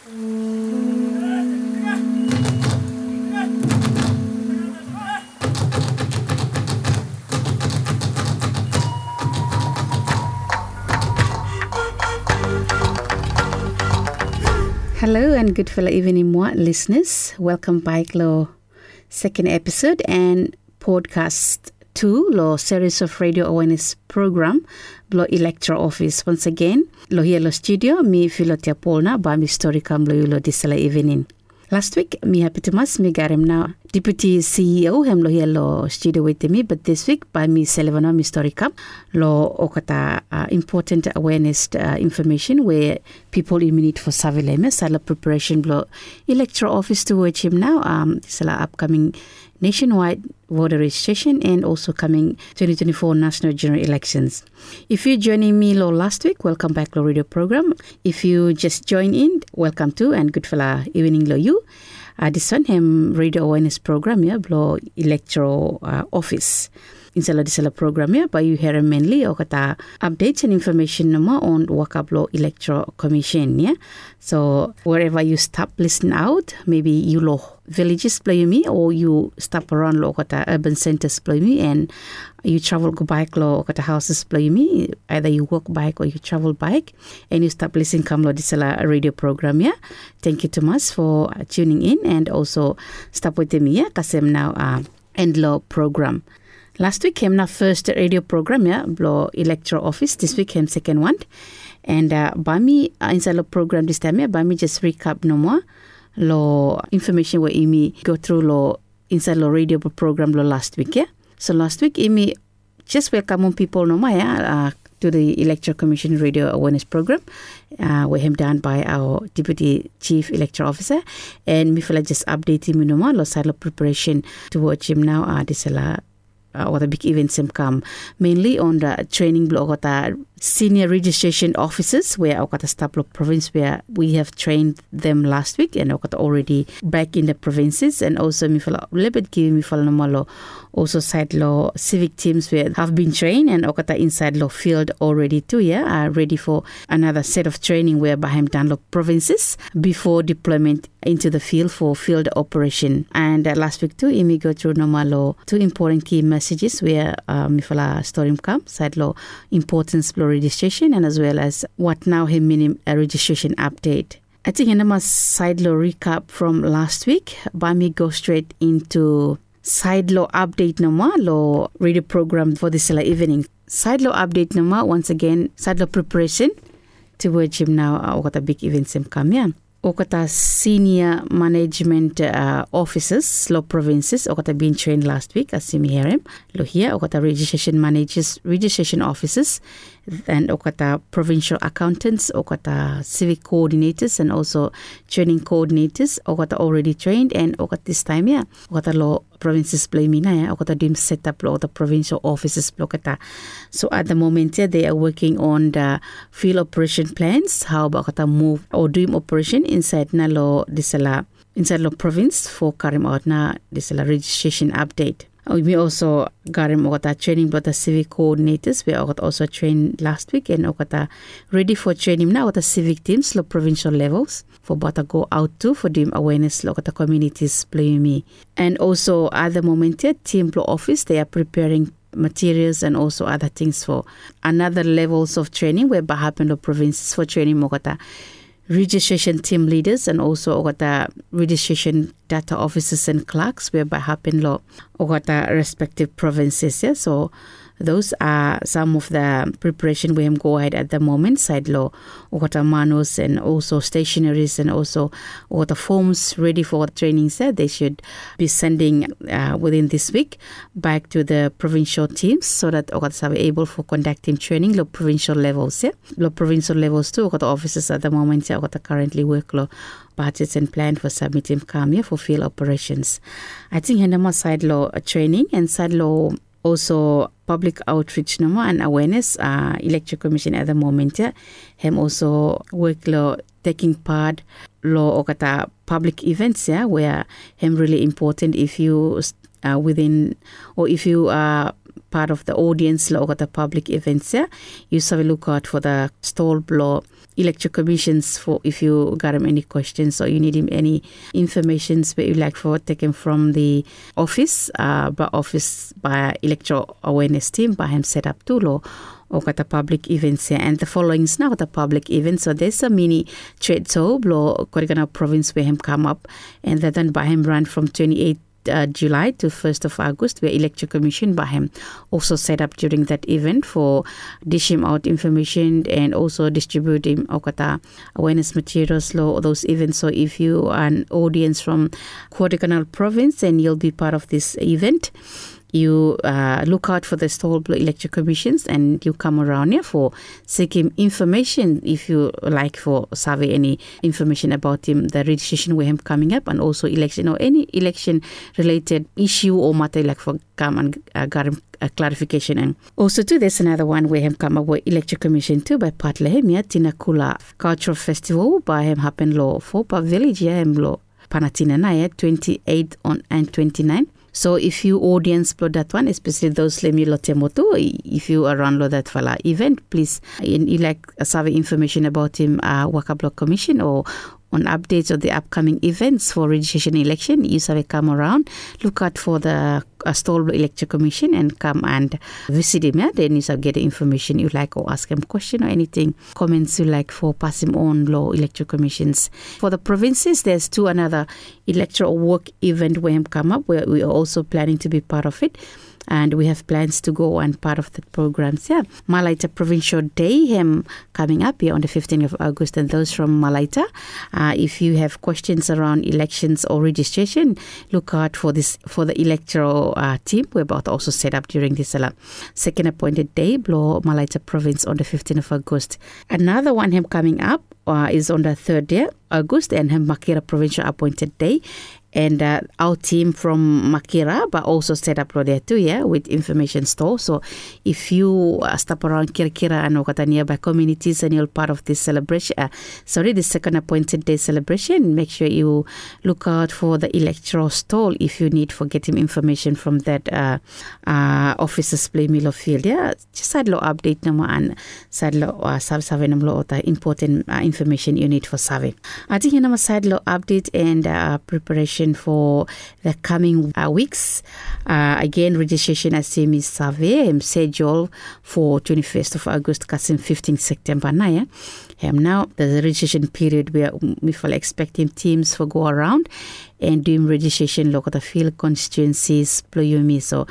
Hello and good fellow evening moi listeners. Welcome back lo second episode and podcast 2 lo series of radio awareness program lo electro office. Once again lo here lo studio mi Philotia Polna ba mi story kam lo yulo disala evening. Last week mi happy to mas mi garim na deputy CEO hem lo here lo studio with me, but this week by mi Selvana mi story kam lo okata important awareness information where people need for savileme sala preparation lo electro office to watch him now sala upcoming nationwide voter registration and also coming 2024 national general elections. If you're joining me lo last week, welcome back lo radio program. If you just join in, welcome to and good fella evening lo you. This one hem radio awareness program ya lo electro office. Insala disala program ya by you here mainly o kata updates and information nama on Wakablo Electoral Commission ya. So wherever you stop listen out, maybe you lo villages play me or you stop around lo kata urban centers play me and you travel go bike lo kata houses play me, either you walk bike or you travel bike and you stop listening kam lo disala radio program ya. Thank you to us for tuning in and also stop with me ya kasem now end lo program. Last week came na first radio program ya blo electro office. This week came second one, and bami inside the program this time ya bami just recap no more lo information where imi go through lo inside lo radio program lo last week ya. So last week imi just welcome people no more ya to the Electoral Commission Radio Awareness Program. We have done by our Deputy Chief Electoral Officer, and me feel just update him no more lo side lo preparation to watch him now this what the big events come mainly on the training block the senior registration officers where Okata Staplo province where we have trained them last week and Okata already back in the provinces, and also me follow lebet give me follow normalo also side law civic teams where have been trained and Okata inside law field already too are ready for another set of training where Baham Danlo provinces before deployment into the field for field operation. And last week too imi go through normalo two important key messages where me follow story come side law importance registration and as well as what now he meaning a registration update. I think in a side law recap from last week, by me go straight into side law update nama law radio program for this evening. Side law update nama once again side law preparation towards him now what a big events him come in. Okata senior management officers law provinces okata been trained last week as simi herem lo here okata registration managers registration officers and okata provincial accountants okata civic coordinators and also training coordinators okata already trained, and okata this time okata law provinces play mina okata dim set up lo the provincial offices okata. So at the moment they are working on the field operation plans, how about okata move or doing operation inside na lo disala inside lo province for karim out na disala registration update. We also got him okata training about the civic coordinators. We also trained last week and okata ready for training now with the civic teams lo provincial levels for bata go out to for doing awareness lo okata communities play me. And also at the moment team lo office they are preparing materials and also other things for another levels of training where happen lo provinces for training okata registration team leaders and also okata registration data officers and clerks whereby happen lo okata respective provinces. So those are some of the preparation we go ahead at the moment side law okata manuals and also stationaries and also okata forms ready for trainings they should be sending within this week back to the provincial teams so that okata are able for conducting training lo provincial levels lo provincial levels too okata officers at the moment okata currently work lo budgets and plan for submitting come for field operations. I think handama side law training and side law also public outreach and awareness Electoral Commission at the moment hem also work law taking part law okata public events where hem really important if you within or if you are part of the audience lo okata public events ya. You sabi look out for the stall lo electoral commissions for if you got him any questions or you need him any information where you like for taken from the office by electoral awareness team by him set up too lo o kata public events here. And the following is now the public events. So there's a mini trade show lo Korigana province where him come up, and that then by him run from 28 July to 1st of August, where Electoral Commission by him also set up during that event for dishing out information and also distributing okata awareness materials lo those events. So if you are an audience from Kodaikanal province and you'll be part of this event, you look out for the stall electoral commissions and you come around here for seeking information if you like for survey any information about him, the registration where him coming up, and also election or any election related issue or matter like for come and got him a clarification. And also too there's another one where him come up with electoral commission too by part him ya Tinakula Cultural Festival by him happen lo for pa village ya him lo Panatina na ya 28 on and 29. So if you audience plot that one, especially those lemi lotemoto, if you around lo that fala event, please, you like survey information about him, Waka Block Commission or on updates of the upcoming events for registration election, you survey come around, look out for the stall electoral commission and come and visit him. Yeah? Then you shall get the information you like or ask him question or anything, comments you like for pass him on law electoral commissions. For the provinces, there's two another electoral work event where him come up, where we are also planning to be part of it. And we have plans to go and part of the programs. Yeah, Malaita Provincial Day him coming up here on the 15th of August, and those from Malaita, if you have questions around elections or registration, look out for this for the electoral team. We're about to also set up during this second appointed day, Blow Malaita Province on the 15th of August. Another one him coming up is on the 3rd day August, and him Makira Provincial appointed day. And our team from Makira, but also set up there too, yeah, with information store. So if you stop around Kirikira and Okata nearby communities and you're part of this celebration, this second appointed day celebration, make sure you look out for the electoral stall if you need for getting information from that officers play Milo field. Yeah, just sad lo update nama and sad lo survey namlo ota important information you need for survey. I think nama sad lo update and preparation for the coming weeks. Again, registration as same is survey scheduled for 21st of August, Kasim 15th September. Now the registration period where we are expecting teams for go around and doing registration local field constituencies ployumi. So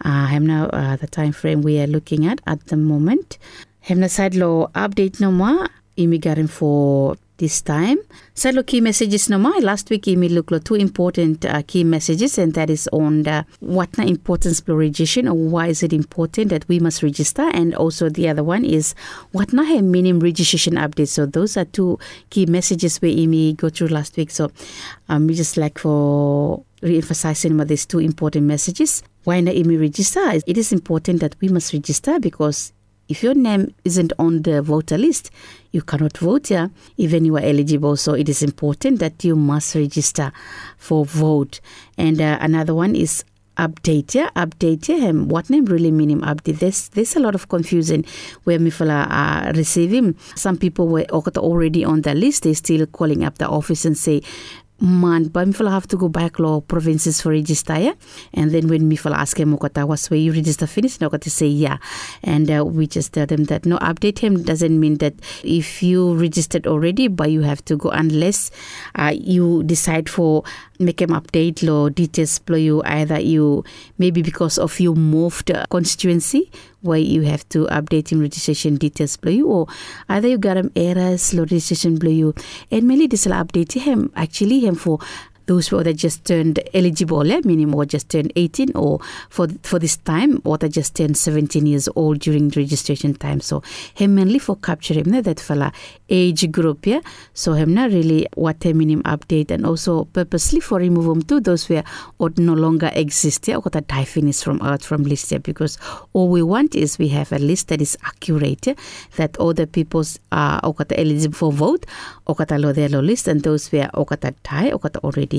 now the time frame we are looking at the moment. Hemna side lo update no more immigrant for this time. So key messages no more. Last week we looked at two important key messages, and that is on the what na importance of registration, or why is it important that we must register, and also the other one is what na have minimum registration updates. So those are two key messages we go through last week. So we just like for re-emphasizing about these two important messages. Why na register? It is important that we must register because if your name isn't on the voter list, you cannot vote here, even you are eligible. So it is important that you must register for vote. And another one is update. Yeah, update. Yeah, what name really meaning update? There's a lot of confusion where people are receiving. Some people were already on the list. They still calling up the office and say, man, but me have to go back law provinces for register, yeah? And then when me ask him was where you register finished, no got to say yeah. And we just tell them that no, update him doesn't mean that if you registered already, but you have to go unless you decide for make him update law details blow you, either you maybe because of you moved constituency where you have to update in registration details blow you, or either you got him errors law registration blow you, and mainly this will update him actually him for those who that just turned eligible, meaning or just turned 18, or for this time, or that just turned 17 years old during the registration time. So him mainly for capturing that fella age group, yeah. So him not really what him meaning update, and also purposely for remove them to those where would no longer exist, yeah, or that die finish from list, yeah, because all we want is we have a list that is accurate, yeah, that all the people's are eligible for vote, or that low their low list, and those where die or already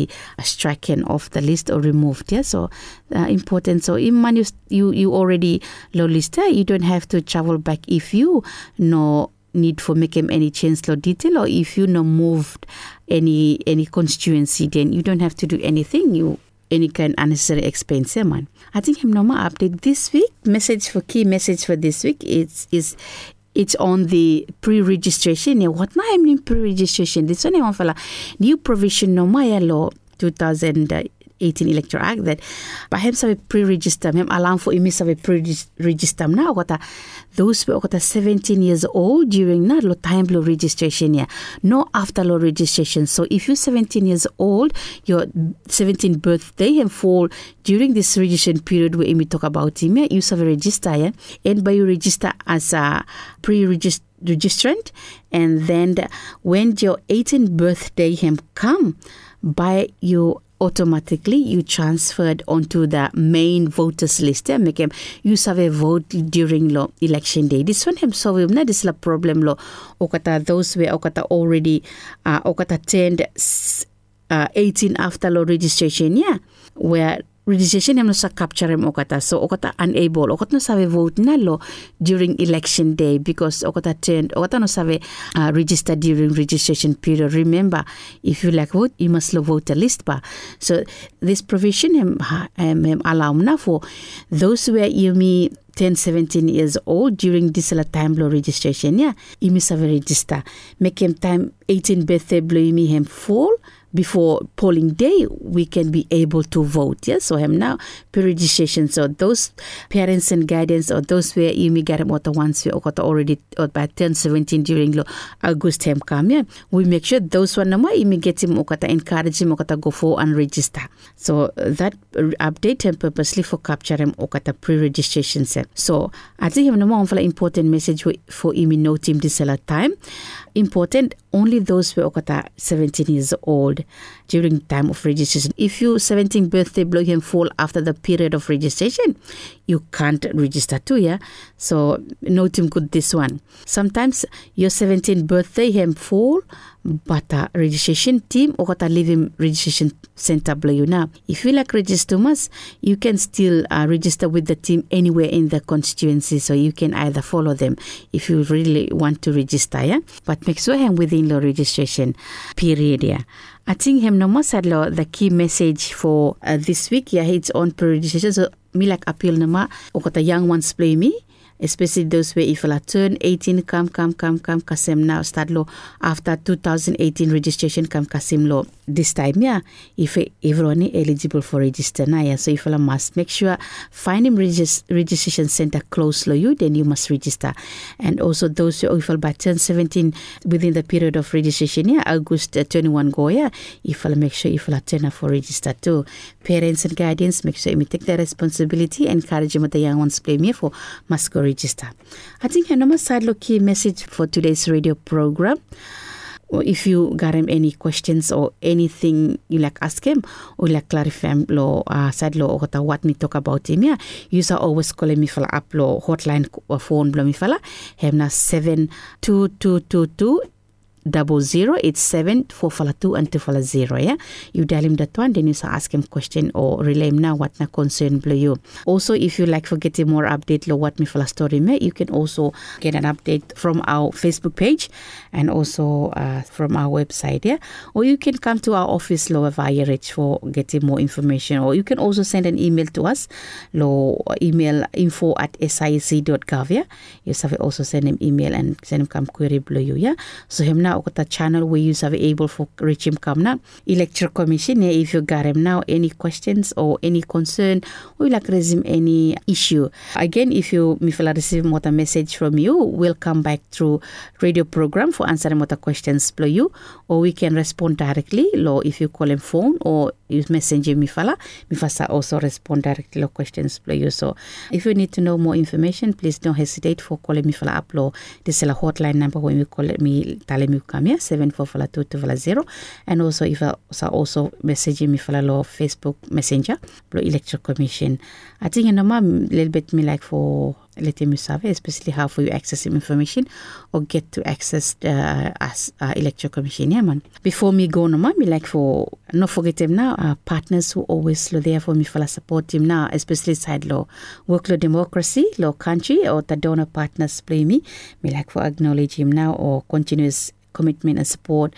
already stricken off the list or removed. Yeah, so important. So in man you already low list, you don't have to travel back if you no need for make him any change law detail, or if you no moved any constituency, then you don't have to do anything. You any kind unnecessary expense, man. I think him no more update this week. Key message for this week it's on the pre-registration. Yeah, what na I mean pre-registration? This one I fella new provision no more law 2018 Electoral Act that by him sabi pre-register him allow for imi sabi pre-register na kota those who are 17 years old during na lo time lo registration, yeah, no after lo registration. So if you're 17 years old, your 17th birthday and fall during this registration period where we talk about him, yeah, you have register, yeah, and by you register as a pre-registrant, and then when your 18th birthday him come by you automatically you transferred onto the main voters list. Yeah, make him you have a vote during lo election day. This one him solve na this la problem lo okata those where okata already okata turned 18 after lo registration, yeah, where registration him no sa capture him okata, so okata unable okata no sabe vote na lo during election day because okata no sabe register during registration period. Remember, if you like vote, you must lo vote a list pa. So this provision him allow na for those where you me 17 years old during this time blow registration, yeah, you must have register. Make him time 18 birthday blow you me him fall before polling day, we can be able to vote. Yeah, so I'm now pre-registration. So those parents and guidance, or those where you may get the ones we already or by 17 during August time come, yeah, we make sure those one nama you may get him encourage him go for and register. So that update him purposely for capture him pre-registration. So I think him nama important message for him note him this time. Important only those who are 17 years old during time of registration. If your 17th birthday blow him fall after the period of registration, you can't register too, yeah. So note him good this one. Sometimes your 17th birthday him fall, but registration team or leave him registration center blow you now. If you like register us, you can still register with the team anywhere in the constituency, so you can either follow them if you really want to register, yeah. But make sure him within the registration period, yeah. I think him no more said the key message for this week, yeah, it's on pre-registration. So me like appeal nama or the young ones play me, especially those where if you turn 18 come kasem now start lo after 2018 registration come kasim lo this time, yeah, if everyone is eligible for register now, yeah. So if you must make sure find him registration center close to you, then you must register. And also those who if you by turn 17 within the period of registration, yeah, August 21 go, yeah, if you make sure if you turn for register too. Parents and guardians, make sure you take the responsibility, encourage them the young ones play me for must go register. I think a number side key message for today's radio program. Or if you got him any questions or anything you like ask him or like clarify lo side lo or what me talk about him, yeah, you are always calling me fala up lo hotline or phone blo me fala him na 7222 0087 for fala 2 and 2 fala 0, yeah. You dial him that one, then you ask him question or relay him now what na concern blow you. Also, if you like for getting more update lo what me fala story me, you can also get an update from our Facebook page and also from our website, yeah. Or you can come to our office lo via reach for getting more information, or you can also send an email to us lo email info@sic.gov, yeah. You have also send him email and send him come query blow you, yeah. So him now the channel where you are able for reach him come now electoral commission, yeah. If you got him now any questions or any concern or you like raise him any issue, again if you receive more a message from you, we'll come back through radio program for answering more questions for you, or we can respond directly lo if you call him phone or you message me fala also respond directly to questions for you. So if you need to know more information, please don't hesitate for calling me fala up lo this is a hotline number when you call me tell me come here 742220, and also if I also messaging me fala lo Facebook Messenger lo electoral commission. I think a little bit me like for let him save, especially how for you access him information or get to access as Electoral Commission. Yeah, man. Before me go, no, man, me like for not forget him now. Partners who always there for me for support him now, especially side law, work law democracy, law country, or the donor partners play me. Me like for acknowledge him now or continuous commitment and support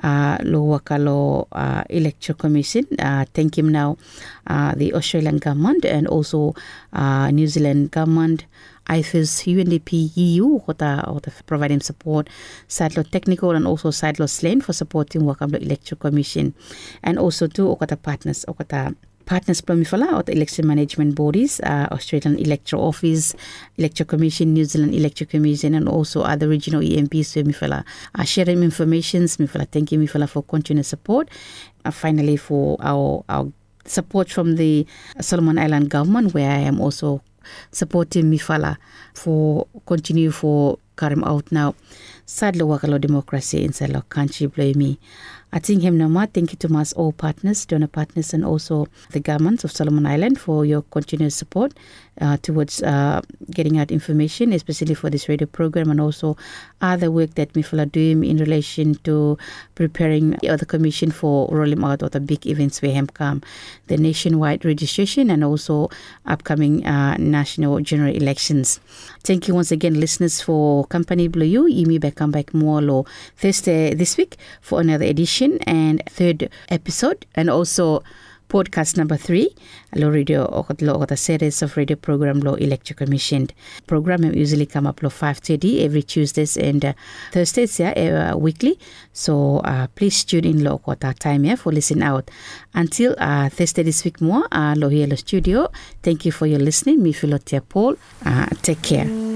law waka law Electoral Commission. Thank him now the Australian government and also New Zealand government, IFES, UNDP, EU, or provide him support, side law technical and also side law slain for supporting work of the Electoral Commission, and also to partners Plumifala or the election management bodies, Australian Electoral Office, Electoral Commission, New Zealand Electoral Commission, and also other regional EMPs. So Mifala sharing information. Mifala thank you Mifala for continuous support. Finally, for our support from the Solomon Island government, where I am also supporting Mifala for continue for Karim out now. Sadly, Wakalo democracy inside our country, blame me. I think him nama. Thank you to us all partners, donor partners, and also the governments of Solomon Island for your continuous support towards getting out information, especially for this radio program, and also other work that Mifala doing in relation to preparing the commission for rolling out of the big events where him come, the nationwide registration and also upcoming national general elections. Thank you once again, listeners, for company blue you. Imi come back more lo Thursday this week for another edition and third episode, and also podcast number 3 Law Radio or the series of radio program Law Electoral Commission program usually come up 5:30 every Tuesdays and Thursdays weekly. So please tune in Law that time for listen out until Thursday this week more Law here Studio. Thank you for your listening. Me Philotia Paul. Take care.